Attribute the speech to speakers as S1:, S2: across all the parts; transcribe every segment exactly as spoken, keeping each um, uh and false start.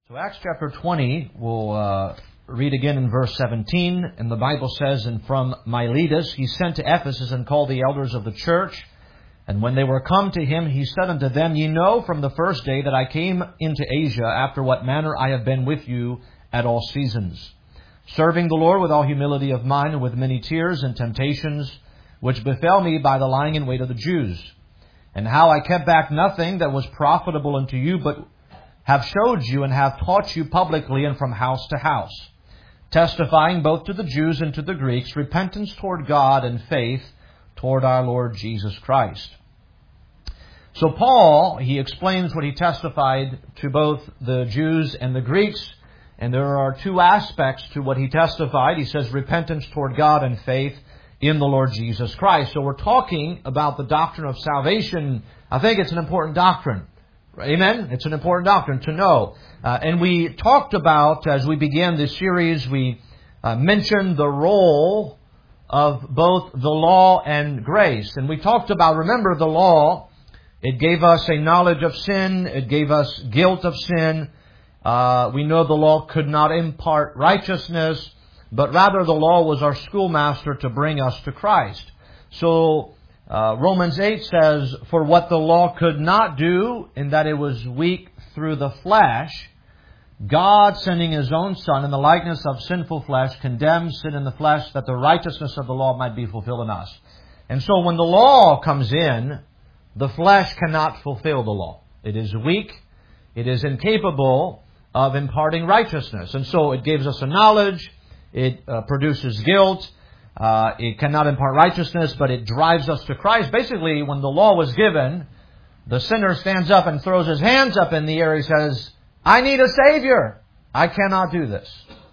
S1: So Acts chapter twenty, we'll uh, read again in verse seventeen. And the Bible says, "And from Miletus he sent to Ephesus and called the elders of the church. And when they were come to him, he said unto them, Ye know from the first day that I came into Asia, after what manner I have been with you at all seasons, serving the Lord with all humility of mind and with many tears and temptations, which befell me by the lying in wait of the Jews. And how I kept back nothing that was profitable unto you, but have showed you and have taught you publicly and from house to house, testifying both to the Jews and to the Greeks repentance toward God and faith toward our Lord Jesus Christ." So Paul, he explains what he testified to both the Jews and the Greeks, and there are two aspects to what he testified. He says repentance toward God and faith in the Lord Jesus Christ. So we're talking about the doctrine of salvation. I think it's an important doctrine. Amen? It's an important doctrine to know. Uh, and we talked about, as we began this series, we uh, mentioned the role of both the law and grace. And we talked about, remember, the law, it gave us a knowledge of sin. It gave us guilt of sin. Uh, we know the law could not impart righteousness, but rather the law was our schoolmaster to bring us to Christ. So Uh, Romans eight says, "For what the law could not do, in that it was weak through the flesh, God, sending His own Son in the likeness of sinful flesh, condemned sin in the flesh, that the righteousness of the law might be fulfilled in us." And so when the law comes in, the flesh cannot fulfill the law. It is weak. It is incapable of imparting righteousness. And so it gives us a knowledge. It uh, produces guilt. Uh, it cannot impart righteousness, but it drives us to Christ. Basically, when the law was given, the sinner stands up and throws his hands up in the air. He says, "I need a Savior. I cannot do this."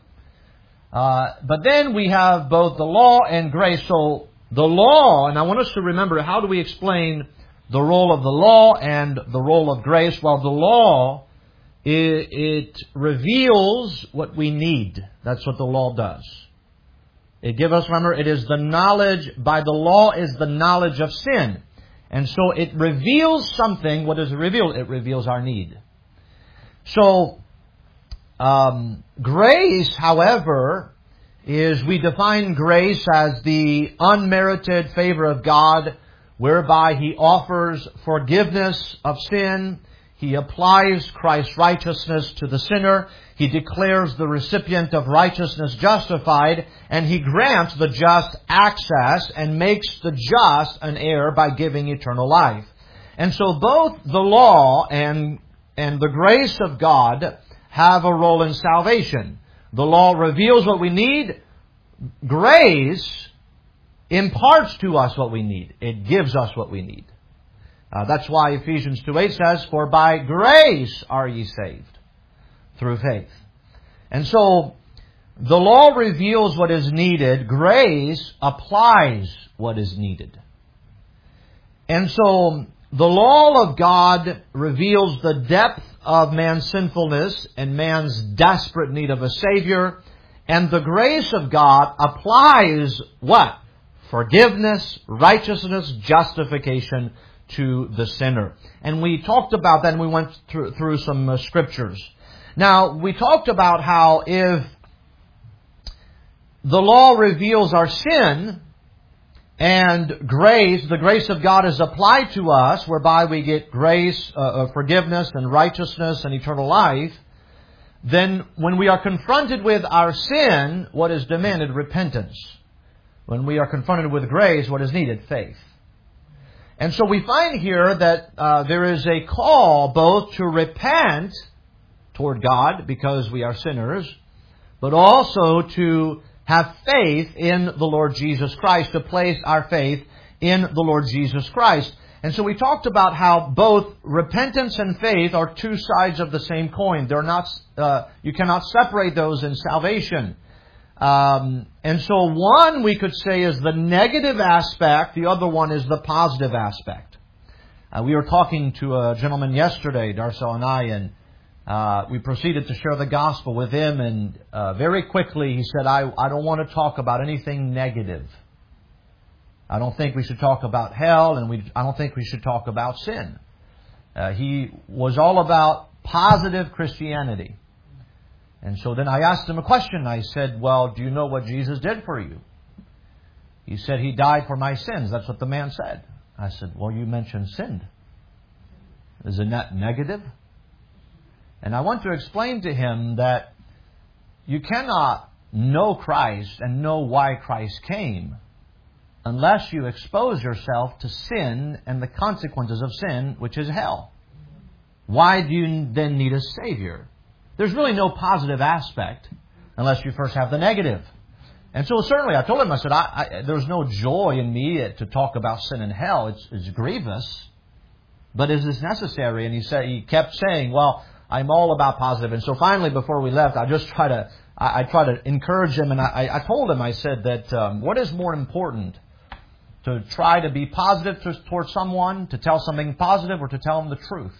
S1: Uh, but then we have both the law and grace. So the law, and I want us to remember, how do we explain the role of the law and the role of grace? Well, the law, it, it reveals what we need. That's what the law does. It gives us, remember, it is the knowledge, by the law is the knowledge of sin. And so it reveals something. What does it reveal? It reveals our need. So, um, grace, however, is, we define grace as the unmerited favor of God, whereby He offers forgiveness of sin. He applies Christ's righteousness to the sinner. He declares the recipient of righteousness justified, and He grants the just access and makes the just an heir by giving eternal life. And so both the law and, and the grace of God have a role in salvation. The law reveals what we need. Grace imparts to us what we need. It gives us what we need. Uh, that's why Ephesians two eight says, "For by grace are ye saved, through faith." And so, the law reveals what is needed. Grace applies what is needed. And so, the law of God reveals the depth of man's sinfulness and man's desperate need of a Savior. And the grace of God applies what? Forgiveness, righteousness, justification to the sinner. And we talked about that, and we went through, through some uh, scriptures. Now, we talked about how if the law reveals our sin, and grace, the grace of God is applied to us, whereby we get grace, uh, forgiveness, and righteousness, and eternal life, then when we are confronted with our sin, what is demanded? Repentance. When we are confronted with grace, what is needed? Faith. And so we find here that uh, there is a call both to repent toward God because we are sinners, but also to have faith in the Lord Jesus Christ, to place our faith in the Lord Jesus Christ. And so we talked about how both repentance and faith are two sides of the same coin. They're not. Uh, you cannot separate those in salvation. Um, and so one, we could say, is the negative aspect. The other one is the positive aspect. Uh, we were talking to a gentleman yesterday, Darcel and I, and uh, we proceeded to share the gospel with him. And uh, very quickly he said, I, I don't want to talk about anything negative. I don't think we should talk about hell, and we, I don't think we should talk about sin. Uh, he was all about positive Christianity. And so then I asked him a question. I said, well, do you know what Jesus did for you? He said, He died for my sins. That's what the man said. I said, well, you mentioned sinned. Isn't that negative? And I want to explain to him that you cannot know Christ and know why Christ came unless you expose yourself to sin and the consequences of sin, which is hell. Why do you then need a Savior? There's really no positive aspect unless you first have the negative. And so certainly I told him, I said, I, I, there's no joy in me to talk about sin and hell. It's, it's grievous. But is this necessary? And he said, he kept saying, well, I'm all about positive. And so finally, before we left, I just try to, I, I try to encourage him. And I, I told him, I said that um, what is more important, to try to be positive to, towards someone, to tell something positive, or to tell them the truth?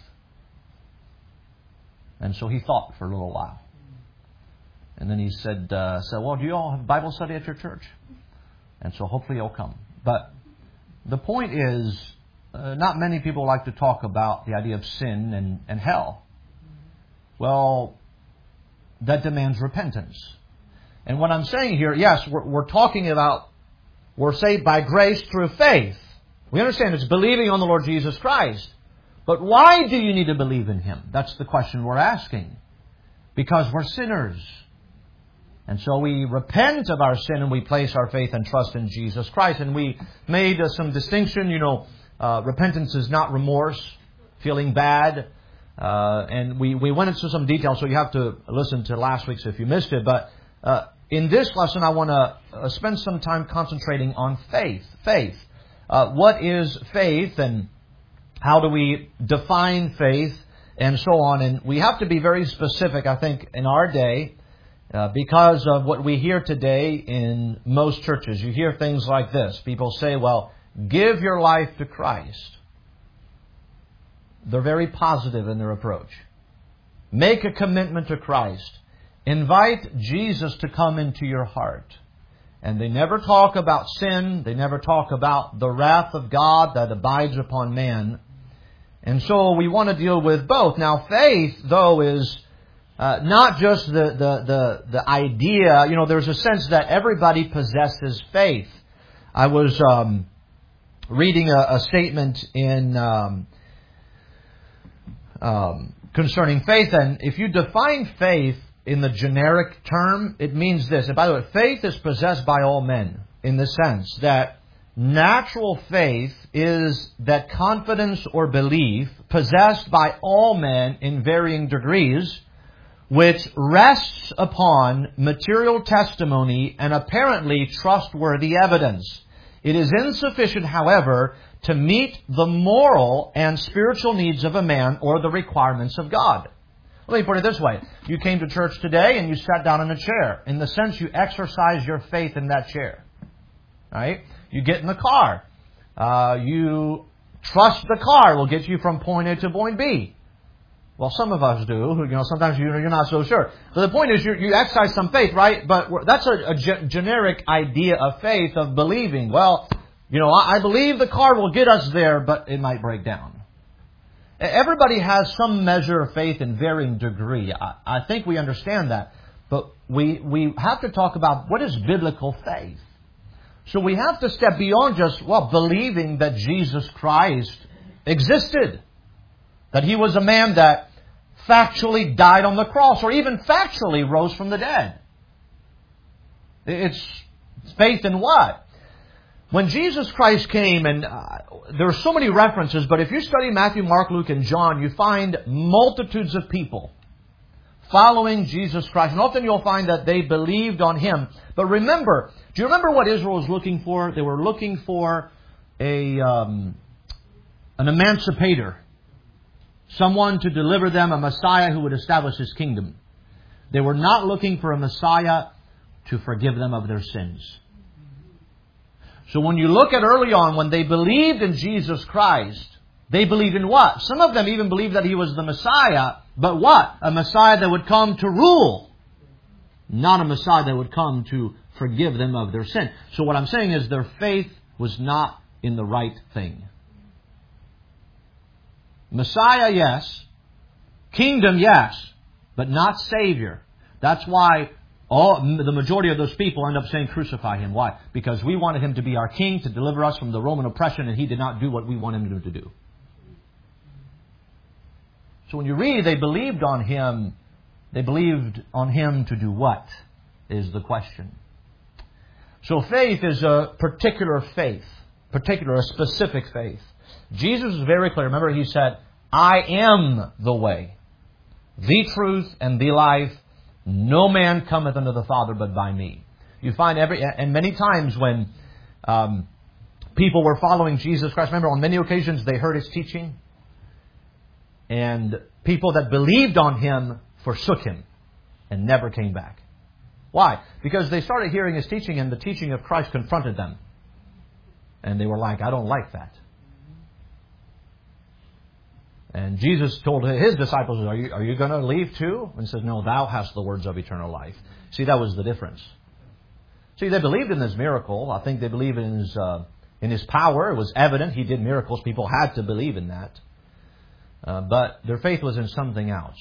S1: And so he thought for a little while. And then he said, uh, said, well, do you all have Bible study at your church? And so hopefully he'll come. But the point is, uh, not many people like to talk about the idea of sin and, and hell. Well, that demands repentance. And what I'm saying here, yes, we're, we're talking about we're saved by grace through faith. We understand it's believing on the Lord Jesus Christ. But why do you need to believe in Him? That's the question we're asking. Because we're sinners. And so we repent of our sin and we place our faith and trust in Jesus Christ. And we made uh, some distinction. You know, uh, repentance is not remorse, feeling bad. Uh, and we, we went into some detail, so you have to listen to last week's if you missed it. But uh, in this lesson, I want to uh, spend some time concentrating on faith. Faith. Uh, what is faith, and how do we define faith, and so on. And we have to be very specific, I think, in our day, uh, because of what we hear today in most churches. You hear things like this. People say, well, give your life to Christ. They're very positive in their approach. Make a commitment to Christ. Invite Jesus to come into your heart. And they never talk about sin. They never talk about the wrath of God that abides upon man. And so we want to deal with both. Now, faith, though, is uh, not just the, the, the, the idea. You know, there's a sense that everybody possesses faith. I was um, reading a, a statement in um, um, concerning faith. And if you define faith in the generic term, it means this. And by the way, faith is possessed by all men in the sense that natural faith is that confidence or belief possessed by all men in varying degrees, which rests upon material testimony and apparently trustworthy evidence. It is insufficient, however, to meet the moral and spiritual needs of a man or the requirements of God. Let me put it this way. You came to church today and you sat down in a chair. In the sense, you exercise your faith in that chair. Right? You get in the car. Uh, you trust the car will get you from point A to point B. Well, some of us do. You know, sometimes you, you're not so sure. But the point is, you, you exercise some faith, right? But that's a, a ge- generic idea of faith, of believing. Well, you know, I, I believe the car will get us there, but it might break down. Everybody has some measure of faith in varying degree. I, I think we understand that. But we, we have to talk about what is biblical faith. So we have to step beyond just, well, believing that Jesus Christ existed. That He was a man that factually died on the cross, or even factually rose from the dead. It's faith in what? When Jesus Christ came, and uh, there are so many references, but if you study Matthew, Mark, Luke, and John, you find multitudes of people following Jesus Christ. And often you'll find that they believed on Him. But remember, do you remember what Israel was looking for? They were looking for a um, an emancipator. Someone to deliver them, a Messiah who would establish His kingdom. They were not looking for a Messiah to forgive them of their sins. So when you look at early on, when they believed in Jesus Christ, they believed in what? Some of them even believed that He was the Messiah. But what? A Messiah that would come to rule. Not a Messiah that would come to forgive them of their sin. So what I'm saying is their faith was not in the right thing. Messiah, yes. Kingdom, yes. But not Savior. That's why all the majority of those people end up saying, crucify him. Why? Because we wanted him to be our king, to deliver us from the Roman oppression, and he did not do what we wanted him to do. So when you read, they believed on him. They believed on him to do what, is the question. So faith is a particular faith, particular, a specific faith. Jesus is very clear. Remember, he said, I am the way, the truth, and the life. No man cometh unto the Father but by me. You find every, and many times when um, people were following Jesus Christ, remember on many occasions they heard His teaching, and people that believed on Him forsook Him and never came back. Why? Because they started hearing His teaching, and the teaching of Christ confronted them. And they were like, I don't like that. And Jesus told His disciples, are you, are you going to leave too? And He says, no, thou hast the words of eternal life. See, that was the difference. See, they believed in this miracle. I think they believed in His, uh, in His power. It was evident He did miracles. People had to believe in that. Uh, but their faith was in something else.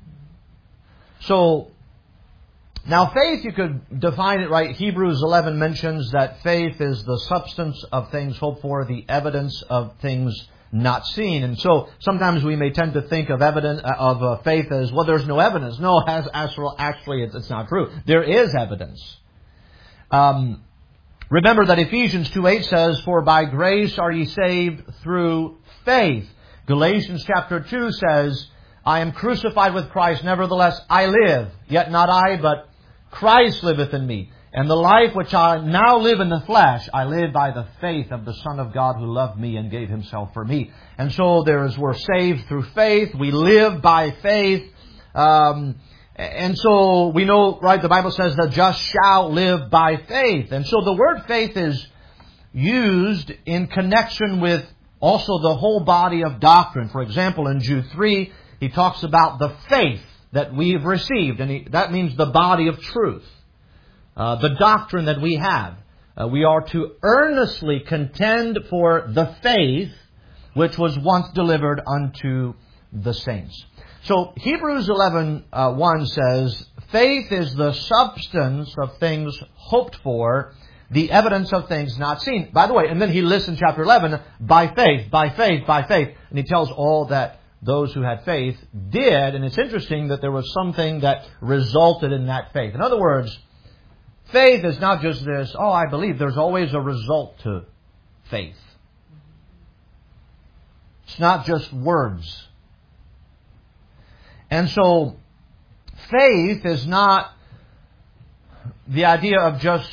S1: So, now faith, you could define it right. Hebrews eleven mentions that faith is the substance of things hoped for, the evidence of things not seen. And so sometimes we may tend to think of evidence of uh, faith as, well, there's no evidence. No, as, actually it's, it's not true. There is evidence. Um, remember that Ephesians two eight says, for by grace are ye saved through faith. Galatians chapter two says, I am crucified with Christ, nevertheless I live, yet not I, but Christ liveth in me. And the life which I now live in the flesh, I live by the faith of the Son of God who loved me and gave Himself for me. And so there is, we're saved through faith. We live by faith. Um, and so we know, right, the Bible says the just shall live by faith. And so the word faith is used in connection with also the whole body of doctrine. For example, in Jude three, he talks about the faith that we've received. And he, that means the body of truth. Uh, the doctrine that we have. Uh, we are to earnestly contend for the faith which was once delivered unto the saints. So Hebrews eleven one says, faith is the substance of things hoped for, the evidence of things not seen. By the way, and then he lists in chapter eleven, by faith, by faith, by faith. And he tells all that those who had faith did. And it's interesting that there was something that resulted in that faith. In other words, faith is not just this, oh, I believe. There's always a result to faith. It's not just words. And so, faith is not the idea of just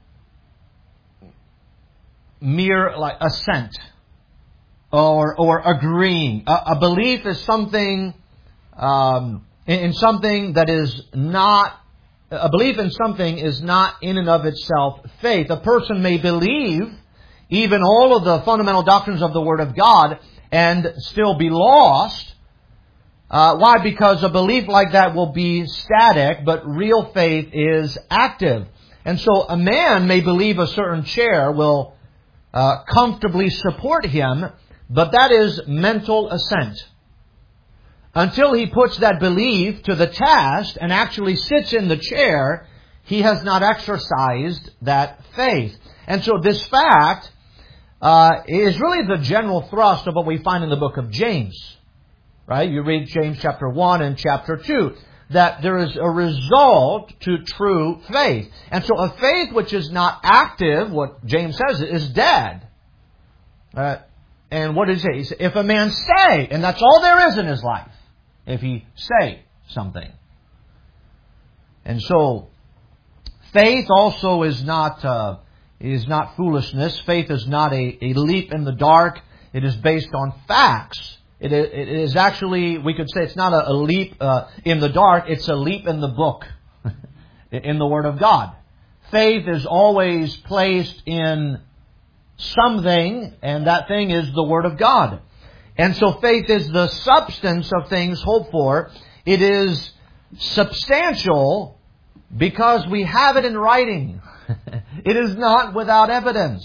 S1: mere like assent or or agreeing. A, a belief is something um, in, in something that is not. A belief in something is not in and of itself faith. A person may believe even all of the fundamental doctrines of the Word of God and still be lost. Uh, why? Because a belief like that will be static, but real faith is active. And so a man may believe a certain chair will uh, comfortably support him, but that is mental assent. Until he puts that belief to the test and actually sits in the chair, he has not exercised that faith. And so this fact uh, is really the general thrust of what we find in the book of James. Right? You read James chapter one and chapter two. That there is a result to true faith. And so a faith which is not active, what James says, is dead. Uh, and what does he say? He says, if a man say, and that's all there is in his life, if he say something. And so, faith also is not uh, is not foolishness. Faith is not a, a leap in the dark. It is based on facts. It is, it is actually, we could say it's not a, a leap uh, in the dark. It's a leap in the book, in the Word of God. Faith is always placed in something, and that thing is the Word of God. And so faith is the substance of things hoped for. It is substantial because we have it in writing. It is not without evidence.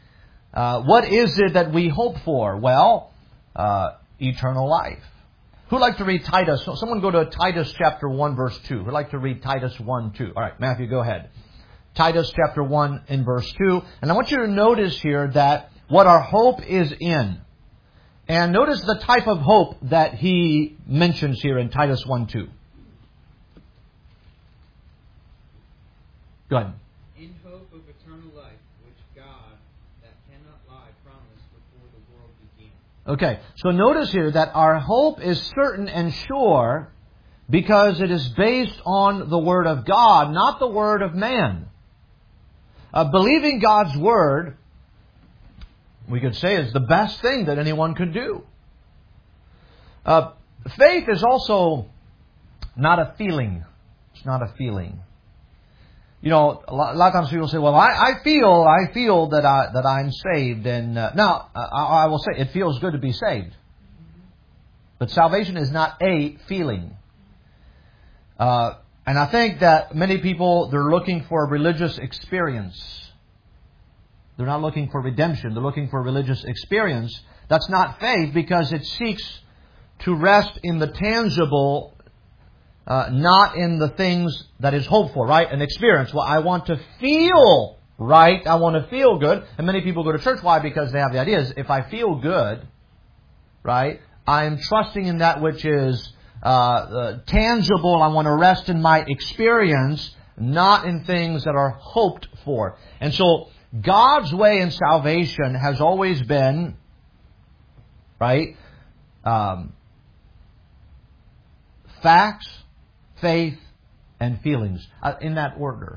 S1: Uh, what is it that we hope for? Well, uh, eternal life. Who'd like to read Titus? Someone go to Titus chapter one, verse two. Who'd like to read Titus one, two? All right, Matthew, go ahead. Titus chapter one in verse two. And I want you to notice here that what our hope is in. And notice the type of hope that he mentions here in Titus one, two. Go ahead.
S2: In hope of eternal life, which God, that cannot lie, promised before the world began.
S1: Okay, so notice here that our hope is certain and sure because it is based on the Word of God, not the Word of man. Uh, believing God's Word, we could say, is the best thing that anyone could do. Uh, faith is also not a feeling. It's not a feeling. You know, a lot, a lot of times people say, well, I, I feel, I feel that I, that I'm saved. And, uh, now, I, I will say, it feels good to be saved. But salvation is not a feeling. Uh, and I think that many people, they're looking for a religious experience. They're not looking for redemption. They're looking for a religious experience. That's not faith because it seeks to rest in the tangible, Uh, not in the things that is hoped for, right? An experience. Well, I want to feel right. I want to feel good. And many people go to church. Why? Because they have the ideas. If I feel good, right, I'm trusting in that which is uh, uh, tangible. I want to rest in my experience, not in things that are hoped for. And so God's way in salvation has always been, right, um, facts, faith, and feelings. Uh, in that order.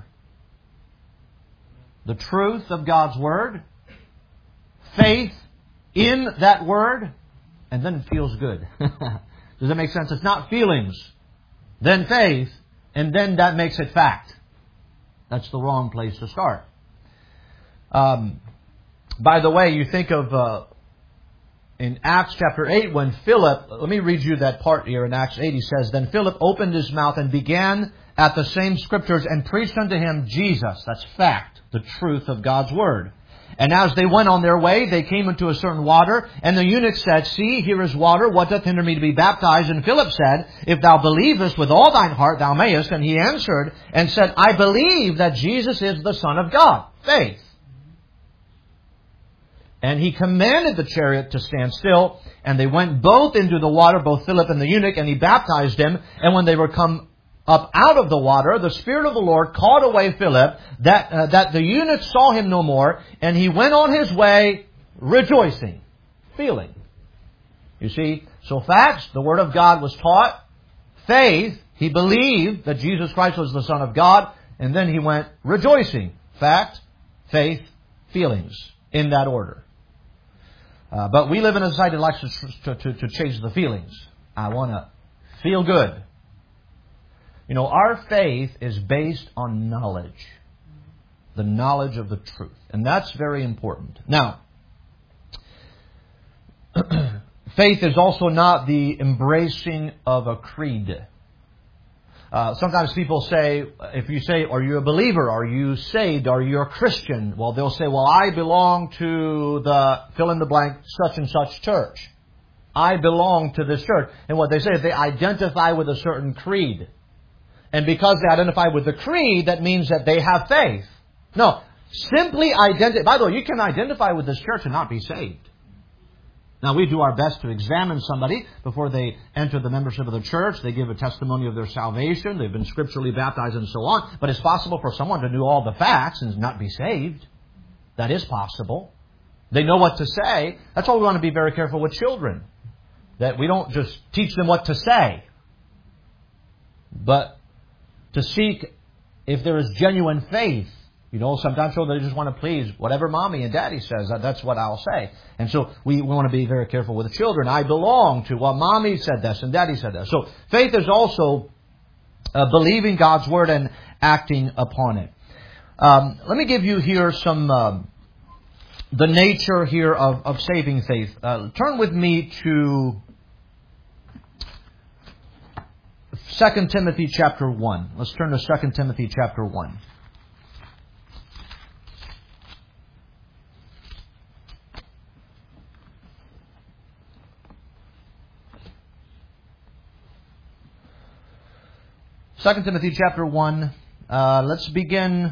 S1: The truth of God's Word, faith in that Word, and then it feels good. Does that make sense? It's not feelings, then faith, and then that makes it fact. That's the wrong place to start. Um, by the way, you think of... Uh, In Acts chapter eight, when Philip, let me read you that part here in Acts eight, he says, Then Philip opened his mouth and began at the same scriptures and preached unto him Jesus. That's fact, the truth of God's Word. And as they went on their way, they came into a certain water, and the eunuch said, See, here is water, what doth hinder me to be baptized? And Philip said, If thou believest with all thine heart, thou mayest. And he answered and said, I believe that Jesus is the Son of God. Faith. And he commanded the chariot to stand still, and they went both into the water, both Philip and the eunuch, and he baptized him. And when they were come up out of the water, the Spirit of the Lord called away Philip, that uh, that the eunuch saw him no more, and he went on his way rejoicing, feeling. You see, so facts, the Word of God was taught. Faith, he believed that Jesus Christ was the Son of God, and then he went rejoicing. Fact, faith, feelings, in that order. Uh, but we live in a society that likes to, to, to change the feelings. I want to feel good. You know, our faith is based on knowledge. The knowledge of the truth. And that's very important. Now, faith is also not the embracing of a creed. Uh, sometimes people say, if you say, are you a believer? Are you saved? Are you a Christian? Well, they'll say, well, I belong to the fill in the blank such and such church. I belong to this church. And what they say is they identify with a certain creed. And because they identify with the creed, that means that they have faith. No, simply identify. By the way, you can identify with this church and not be saved. Now, we do our best to examine somebody before they enter the membership of the church. They give a testimony of their salvation. They've been scripturally baptized and so on. But it's possible for someone to know all the facts and not be saved. That is possible. They know what to say. That's why we want to be very careful with children. That we don't just teach them what to say, but to seek if there is genuine faith. You know, sometimes children, they just want to please whatever mommy and daddy says. That's what I'll say. And so we, we want to be very careful with the children. I belong to, well, mommy said this and daddy said that. So faith is also uh, believing God's Word and acting upon it. Um, let me give you here some, um, the nature here of, of saving faith. Uh, turn with me to Second Timothy chapter one. Let's turn to Second Timothy chapter one. Second Timothy chapter one. Uh, let's begin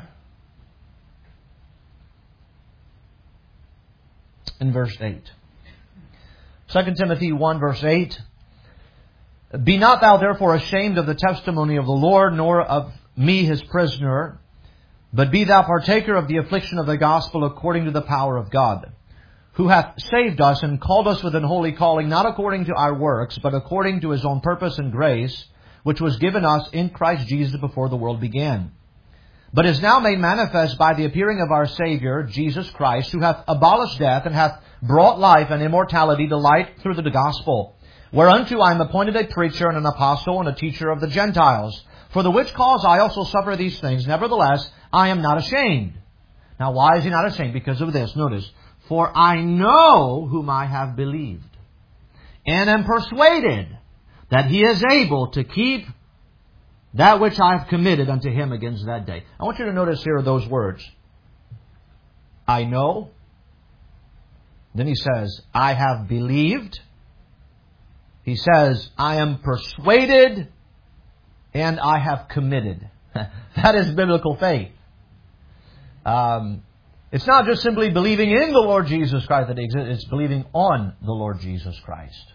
S1: in verse eight. Second Timothy one verse eight. Be not thou therefore ashamed of the testimony of the Lord, nor of me his prisoner, but be thou partaker of the affliction of the gospel according to the power of God, who hath saved us and called us with an holy calling, not according to our works, but according to his own purpose and grace, which was given us in Christ Jesus before the world began, but is now made manifest by the appearing of our Savior, Jesus Christ, who hath abolished death and hath brought life and immortality to light through the gospel, whereunto I am appointed a preacher and an apostle and a teacher of the Gentiles, for the which cause I also suffer these things. Nevertheless, I am not ashamed. Now, why is he not ashamed? Because of this. Notice, for I know whom I have believed, and am persuaded that he is able to keep that which I have committed unto him against that day. I want you to notice here those words. I know. Then he says, I have believed. He says, I am persuaded, and I have committed. That is biblical faith. Um, it's not just simply believing in the Lord Jesus Christ that exists. It's believing on the Lord Jesus Christ.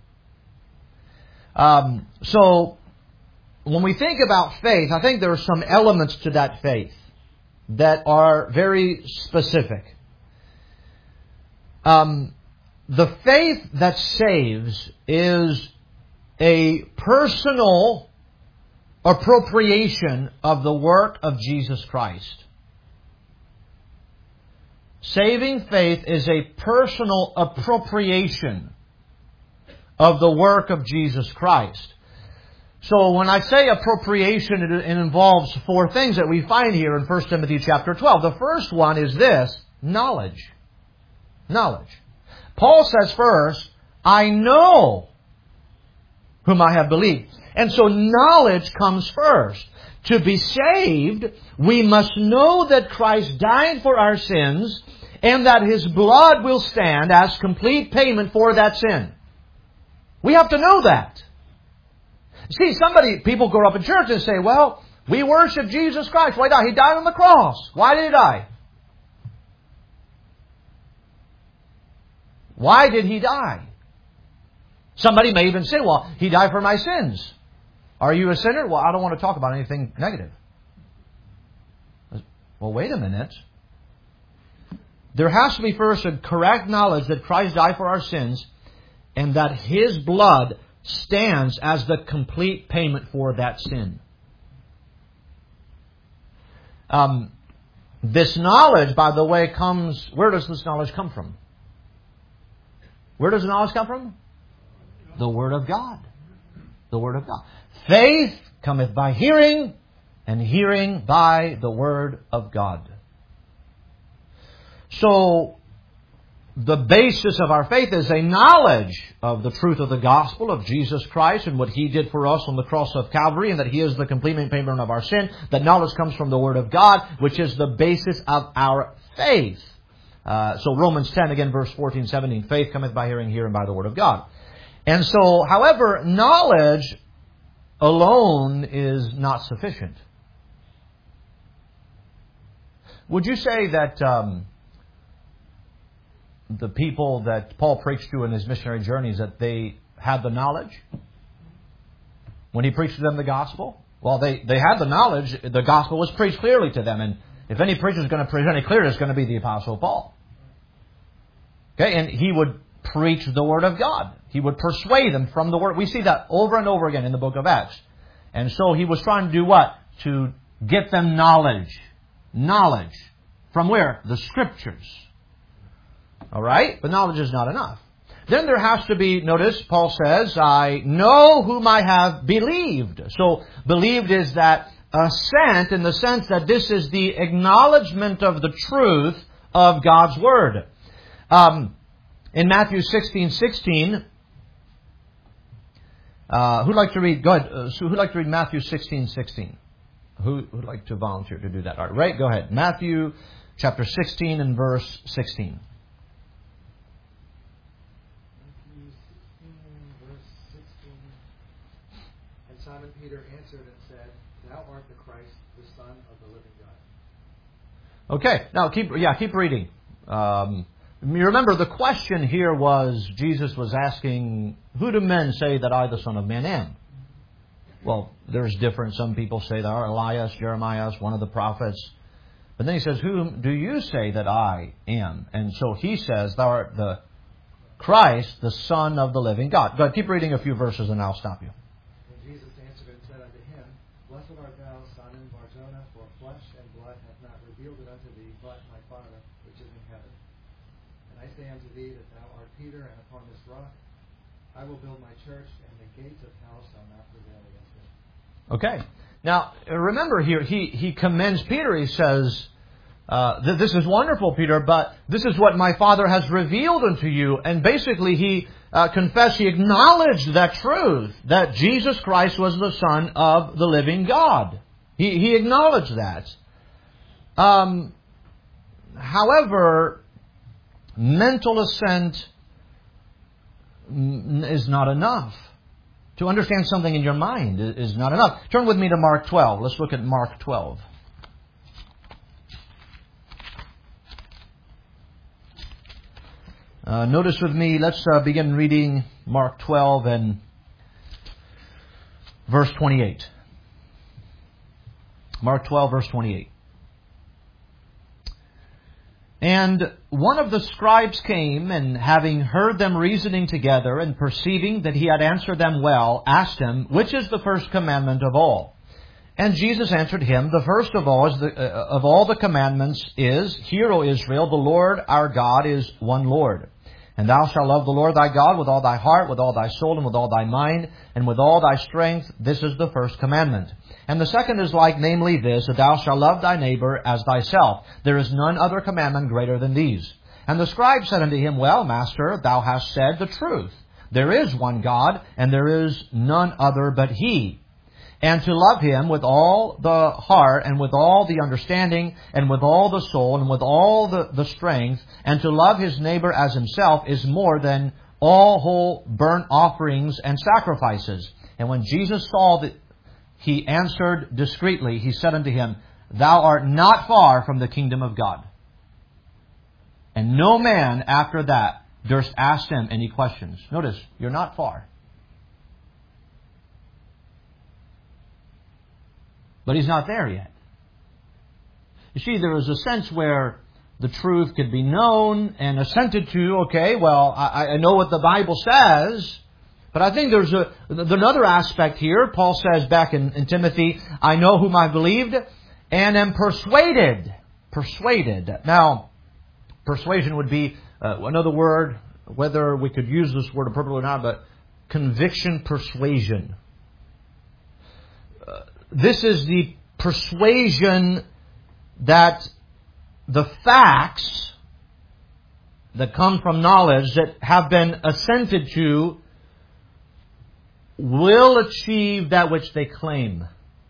S1: Um, so, when we think about faith, I think there are some elements to that faith that are very specific. Um, the faith that saves is a personal appropriation of the work of Jesus Christ. Saving faith is a personal appropriation of the work of Jesus Christ. So when I say appropriation, it, it involves four things that we find here in First Timothy chapter twelve. The first one is this, knowledge. Knowledge. Paul says first, I know whom I have believed. And so knowledge comes first. To be saved, we must know that Christ died for our sins and that His blood will stand as complete payment for that sin. We have to know that. See, somebody, people grow up in church and say, well, we worship Jesus Christ. Why did He die? He died on the cross. Why did He die? Why did He die? Somebody may even say, well, He died for my sins. Are you a sinner? Well, I don't want to talk about anything negative. Well, wait a minute. There has to be first a correct knowledge that Christ died for our sins and that His blood stands as the complete payment for that sin. Um, this knowledge, by the way, comes... Where does this knowledge come from? Where does the knowledge come from? The Word of God. The Word of God. Faith cometh by hearing, and hearing by the Word of God. So, the basis of our faith is a knowledge of the truth of the gospel of Jesus Christ and what He did for us on the cross of Calvary, and that He is the complete payment of our sin. That knowledge comes from the Word of God, which is the basis of our faith. Uh, so Romans ten, again, verse fourteen, seventeen. Faith cometh by hearing, hearing by the Word of God. And so, however, knowledge alone is not sufficient. Would you say that um, the people that Paul preached to in his missionary journeys, that they had the knowledge when he preached to them the gospel? Well, they, they had the knowledge. The gospel was preached clearly to them. And if any preacher is going to preach any clearer, it's going to be the Apostle Paul. Okay, and he would preach the Word of God. He would persuade them from the Word. We see that over and over again in the book of Acts. And so he was trying to do what? To get them knowledge. Knowledge. From where? The Scriptures. All right? But knowledge is not enough. Then there has to be, notice, Paul says, I know whom I have believed. So, believed is that assent in the sense that this is the acknowledgement of the truth of God's Word. Um, in Matthew sixteen sixteen, uh, who'd like to read? Go ahead. Uh, so who'd like to read Matthew sixteen sixteen? Who would like to volunteer to do that? All right, Ray, go ahead. Matthew chapter sixteen and verse sixteen.
S3: Matthew sixteen, verse sixteen. And Simon Peter answered and said, art the Christ, the Son of the living God.
S1: Okay, now keep yeah keep reading. Um, you remember the question here was Jesus was asking, "Who do men say that I, the Son of Man, am?" Well, there's different. Some people say that are Elias, Jeremiah, one of the prophets. But then he says, "Whom do you say that I am?" And so he says, "Thou art the Christ, the Son of the living God." Go ahead, keep reading a few verses and I'll stop you.
S3: And Jesus answered and said unto him, Blessed art thou, Simon Bar-Jonah, for flesh and blood hath not revealed it unto thee, but my Father which is in heaven. And I say unto thee that thou art Peter, and upon this rock I will build my church, and the gates of hell shall not prevail against it.
S1: Okay. Now, remember here, he, he commends Peter. He says, uh, th- this is wonderful, Peter, but this is what my Father has revealed unto you. And basically, he uh, confessed, he acknowledged that truth, that Jesus Christ was the Son of the living God. He, he acknowledged that. Um, however, mental assent is not enough. To understand something in your mind is not enough. Turn with me to Mark twelve. Let's look at Mark twelve. Uh, notice with me, let's uh, begin reading Mark twelve and verse twenty-eight. Mark twelve, verse twenty-eight. And one of the scribes came, and having heard them reasoning together, and perceiving that he had answered them well, asked him, Which is the first commandment of all? And Jesus answered him, The first of all is the, uh, of all the commandments is, Hear, O Israel, the Lord our God is one Lord. And thou shalt love the Lord thy God with all thy heart, with all thy soul, and with all thy mind, and with all thy strength. This is the first commandment. And the second is like, namely this, that thou shalt love thy neighbor as thyself. There is none other commandment greater than these. And the scribe said unto him, Well, Master, thou hast said the truth. There is one God, and there is none other but He. And to love Him with all the heart, and with all the understanding, and with all the soul, and with all the, the strength, and to love his neighbor as himself is more than all whole burnt offerings and sacrifices. And when Jesus saw that he answered discreetly, he said unto him, Thou art not far from the kingdom of God. And no man after that durst ask him any questions. Notice, you're not far. But he's not there yet. You see, there is a sense where the truth could be known and assented to. Okay, well, I, I know what the Bible says. But I think there's a, another aspect here. Paul says back in, in Timothy, I know whom I believed and am persuaded. Persuaded. Now, persuasion would be uh, another word, whether we could use this word appropriately or not, but conviction persuasion. Uh, this is the persuasion that the facts that come from knowledge that have been assented to will achieve that which they claim.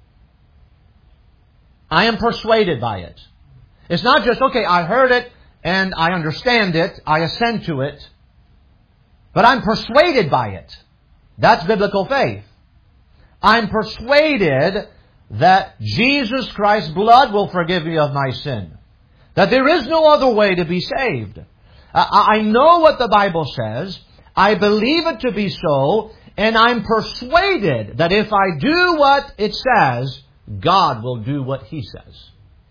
S1: I am persuaded by it. It's not just, okay, I heard it and I understand it, I assent to it, but I'm persuaded by it. That's biblical faith. I'm persuaded that Jesus Christ's blood will forgive me of my sin. That there is no other way to be saved. I know what the Bible says. I believe it to be so. And I'm persuaded that if I do what it says, God will do what He says.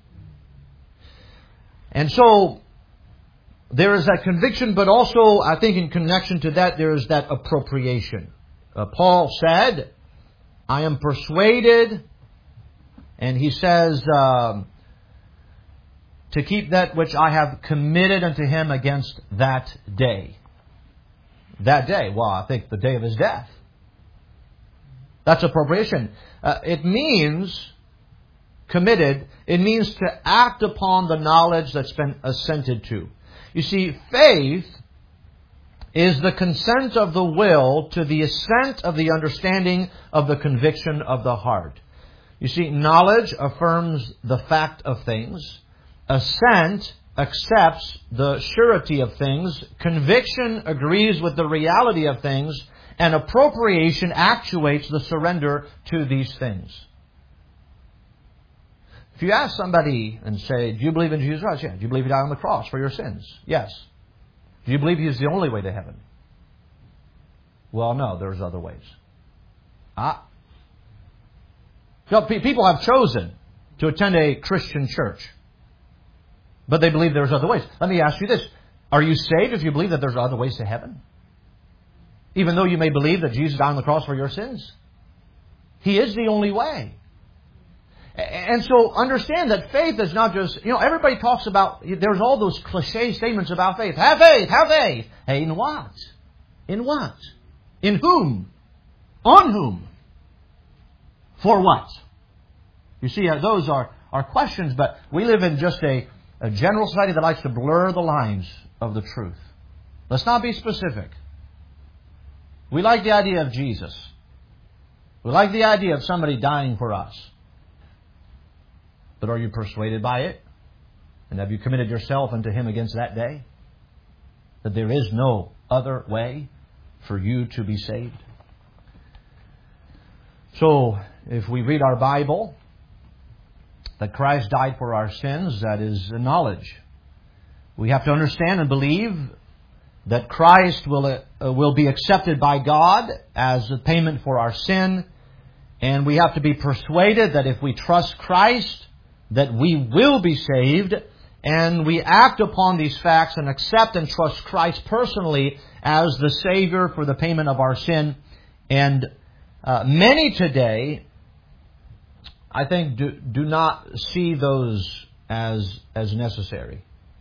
S1: And so, there is that conviction, but also, I think in connection to that, there is that appropriation. Uh, Paul said, I am persuaded, and he says, um, to keep that which I have committed unto him against that day. That day, well, I think the day of his death. That's appropriation. Uh, it means committed. It means to act upon the knowledge that's been assented to. You see, faith is the consent of the will to the assent of the understanding of the conviction of the heart. You see, knowledge affirms the fact of things. Assent accepts the surety of things. Conviction agrees with the reality of things. And appropriation actuates the surrender to these things. If you ask somebody and say, do you believe in Jesus Christ? Yeah. Do you believe He died on the cross for your sins? Yes. Do you believe He is the only way to heaven? Well, no, there's other ways. Ah. So people have chosen to attend a Christian church, but they believe there's other ways. Let me ask you this. Are you saved if you believe that there's other ways to heaven? Even though you may believe that Jesus died on the cross for your sins? He is the only way. And so understand that faith is not just, you know, everybody talks about, there's all those cliche statements about faith. Have faith, have faith. Hey, in what? In what? In whom? On whom? For what? You see, those are, are questions, but we live in just a, a general society that likes to blur the lines of the truth. Let's not be specific. We like the idea of Jesus. We like the idea of somebody dying for us. But are you persuaded by it? And have you committed yourself unto Him against that day? That there is no other way for you to be saved? So, if we read our Bible, that Christ died for our sins, that is a knowledge. We have to understand and believe that Christ will, uh, will be accepted by God as a payment for our sin. And we have to be persuaded that if we trust Christ, that we will be saved, and we act upon these facts and accept and trust Christ personally as the Savior for the payment of our sin. And uh, many today, I think, do, do not see those as, as necessary.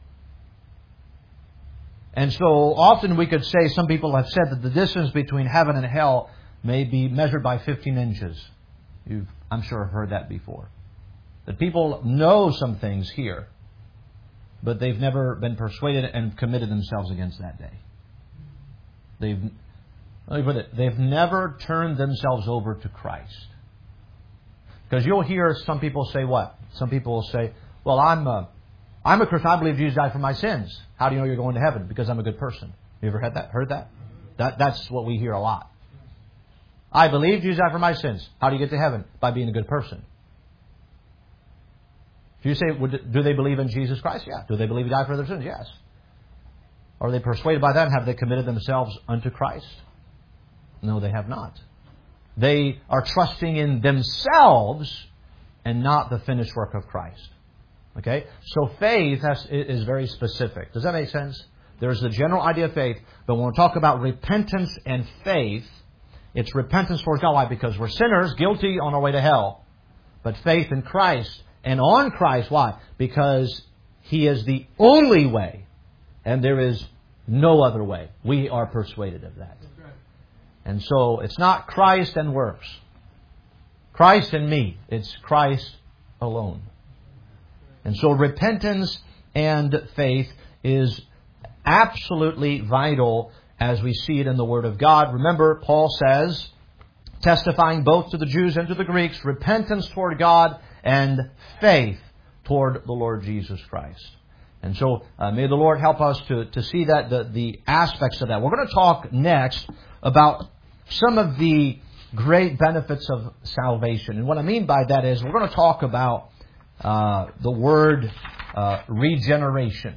S1: And so often we could say, some people have said that the distance between heaven and hell may be measured by fifteen inches. You've, I'm sure, have heard that before. That people know some things here, but they've never been persuaded and committed themselves against that day. They've, let me put it, they've never turned themselves over to Christ. Because you'll hear some people say what? Some people will say, well, I'm a, I'm a Christian. I believe Jesus died for my sins. How do you know you're going to heaven? Because I'm a good person. You ever had that? Heard that? That that's what we hear a lot. I believe Jesus died for my sins. How do you get to heaven? By being a good person. Do you say, do they believe in Jesus Christ? Yeah. Do they believe He died for their sins? Yes. Are they persuaded by that? And have they committed themselves unto Christ? No, they have not. They are trusting in themselves and not the finished work of Christ. Okay? So faith has, is very specific. Does that make sense? There's the general idea of faith, but when we talk about repentance and faith, it's repentance towards God. Why? Because we're sinners, guilty, on our way to hell. But faith in Christ and on Christ. Why? Because He is the only way, and there is no other way. We are persuaded of that. And so it's not Christ and works. Christ and me. It's Christ alone. And so repentance and faith is absolutely vital as we see it in the Word of God. Remember, Paul says, testifying both to the Jews and to the Greeks, repentance toward God and faith toward the Lord Jesus Christ. And so uh, may the Lord help us to, to see that the, the aspects of that. We're going to talk next about some of the great benefits of salvation. And what I mean by that is we're going to talk about uh, the word uh, regeneration.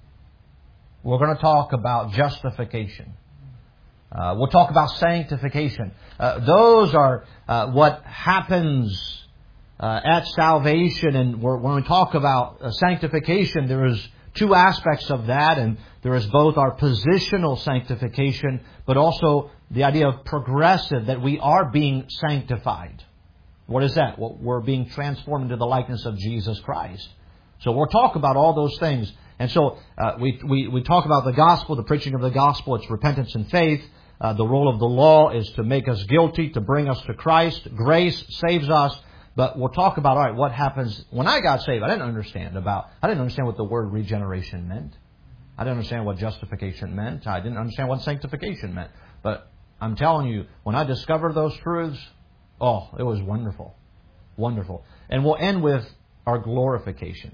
S1: We're going to talk about justification. Uh, we'll talk about sanctification. Uh, those are uh, what happens uh, at salvation. And we're, when we talk about uh, sanctification, there is two aspects of that. And there is both our positional sanctification, but also the idea of progressive, that we are being sanctified. What is that? Well, we're being transformed into the likeness of Jesus Christ. So we'll talk about all those things. And so uh, we, we, we talk about the gospel, the preaching of the gospel. It's repentance and faith. Uh, the role of the law is to make us guilty, to bring us to Christ. Grace saves us. But we'll talk about, all right, what happens when I got saved. I didn't understand about, I didn't understand what the word regeneration meant. I didn't understand what justification meant. I didn't understand what sanctification meant. But I'm telling you, when I discovered those truths, oh, it was wonderful. Wonderful. And we'll end with our glorification.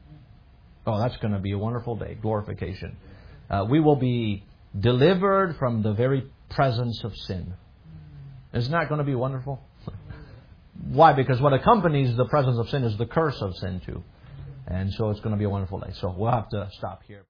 S1: Oh, that's going to be a wonderful day. Glorification. Uh, we will be delivered from the very presence of sin. Isn't that going to be wonderful? Why? Because what accompanies the presence of sin is the curse of sin too. And so it's going to be a wonderful day. So we'll have to stop here.